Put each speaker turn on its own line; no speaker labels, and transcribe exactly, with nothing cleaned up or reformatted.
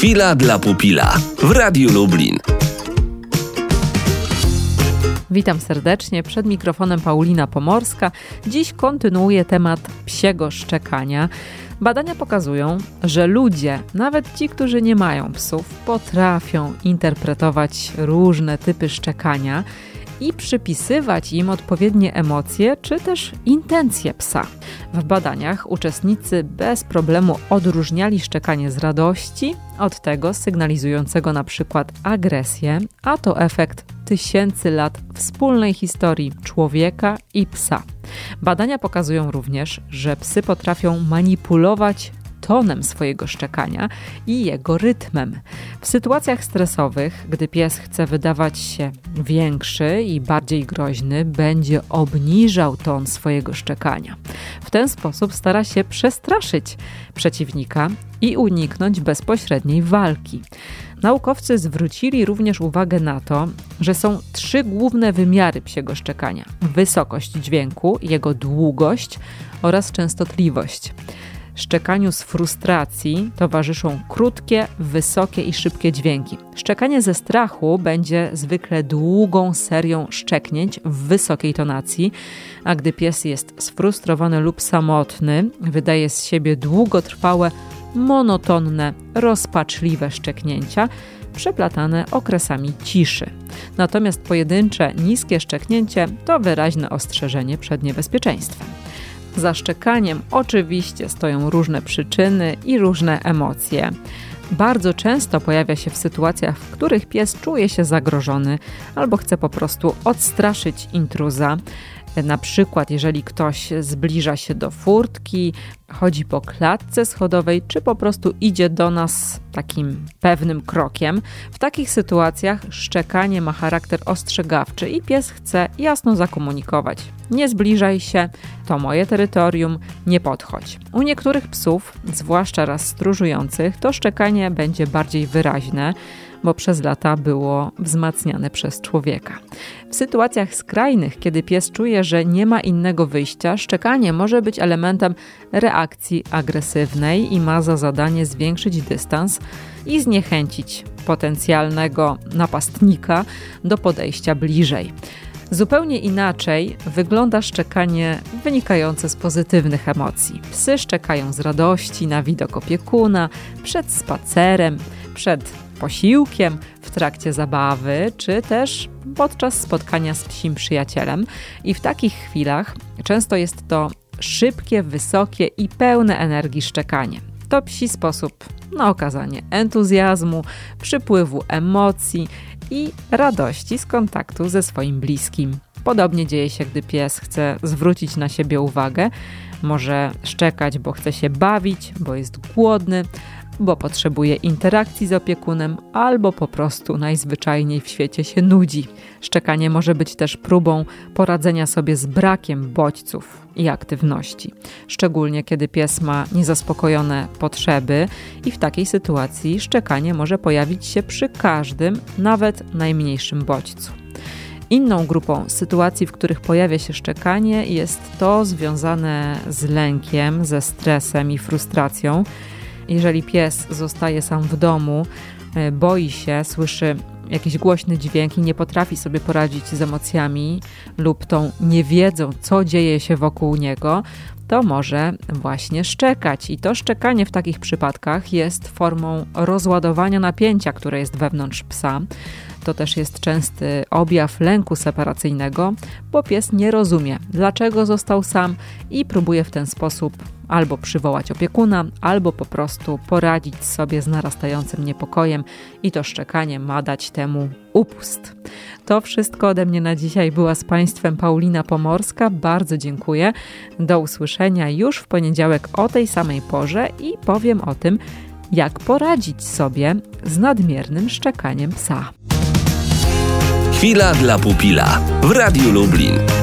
Chwila dla pupila w Radiu Lublin.
Witam serdecznie, przed mikrofonem Paulina Pomorska. Dziś kontynuuję temat psiego szczekania. Badania pokazują, że ludzie, nawet ci, którzy nie mają psów, potrafią interpretować różne typy szczekania i przypisywać im odpowiednie emocje czy też intencje psa. W badaniach uczestnicy bez problemu odróżniali szczekanie z radości od tego sygnalizującego na przykład agresję, a to efekt tysięcy lat wspólnej historii człowieka i psa. Badania pokazują również, że psy potrafią manipulować tonem swojego szczekania i jego rytmem. W sytuacjach stresowych, gdy pies chce wydawać się większy i bardziej groźny, będzie obniżał ton swojego szczekania. W ten sposób stara się przestraszyć przeciwnika i uniknąć bezpośredniej walki. Naukowcy zwrócili również uwagę na to, że są trzy główne wymiary psiego szczekania: wysokość dźwięku, jego długość oraz częstotliwość. Szczekaniu z frustracji towarzyszą krótkie, wysokie i szybkie dźwięki. Szczekanie ze strachu będzie zwykle długą serią szczeknięć w wysokiej tonacji, a gdy pies jest sfrustrowany lub samotny, wydaje z siebie długotrwałe, monotonne, rozpaczliwe szczeknięcia, przeplatane okresami ciszy. Natomiast pojedyncze, niskie szczeknięcie to wyraźne ostrzeżenie przed niebezpieczeństwem. Za szczekaniem oczywiście stoją różne przyczyny i różne emocje. Bardzo często pojawia się w sytuacjach, w których pies czuje się zagrożony albo chce po prostu odstraszyć intruza. Na przykład jeżeli ktoś zbliża się do furtki, chodzi po klatce schodowej, czy po prostu idzie do nas takim pewnym krokiem. W takich sytuacjach szczekanie ma charakter ostrzegawczy i pies chce jasno zakomunikować: nie zbliżaj się, to moje terytorium, nie podchodź. U niektórych psów, zwłaszcza raz stróżujących, to szczekanie będzie bardziej wyraźne, bo przez lata było wzmacniane przez człowieka. W sytuacjach skrajnych, kiedy pies czuje, że nie ma innego wyjścia, szczekanie może być elementem reakcji agresywnej i ma za zadanie zwiększyć dystans i zniechęcić potencjalnego napastnika do podejścia bliżej. Zupełnie inaczej wygląda szczekanie wynikające z pozytywnych emocji. Psy szczekają z radości na widok opiekuna, przed spacerem, przed posiłkiem, w trakcie zabawy, czy też podczas spotkania z psim przyjacielem. I w takich chwilach często jest to szybkie, wysokie i pełne energii szczekanie. To psi sposób na okazanie entuzjazmu, przypływu emocji i radości z kontaktu ze swoim bliskim. Podobnie dzieje się, gdy pies chce zwrócić na siebie uwagę. Może szczekać, bo chce się bawić, bo jest głodny, bo potrzebuje interakcji z opiekunem, albo po prostu najzwyczajniej w świecie się nudzi. Szczekanie może być też próbą poradzenia sobie z brakiem bodźców i aktywności, szczególnie kiedy pies ma niezaspokojone potrzeby i w takiej sytuacji szczekanie może pojawić się przy każdym, nawet najmniejszym bodźcu. Inną grupą sytuacji, w których pojawia się szczekanie, jest to związane z lękiem, ze stresem i frustracją. Jeżeli pies zostaje sam w domu, boi się, słyszy jakiś głośny dźwięk i nie potrafi sobie poradzić z emocjami lub tą niewiedzą, co dzieje się wokół niego, to może właśnie szczekać. I to szczekanie w takich przypadkach jest formą rozładowania napięcia, które jest wewnątrz psa. To też jest częsty objaw lęku separacyjnego, bo pies nie rozumie, dlaczego został sam i próbuje w ten sposób albo przywołać opiekuna, albo po prostu poradzić sobie z narastającym niepokojem i to szczekanie ma dać temu upust. To wszystko ode mnie na dzisiaj. Była z Państwem Paulina Pomorska. Bardzo dziękuję. Do usłyszenia już w poniedziałek o tej samej porze i powiem o tym, jak poradzić sobie z nadmiernym szczekaniem psa.
Chwila dla pupila w Radiu Lublin.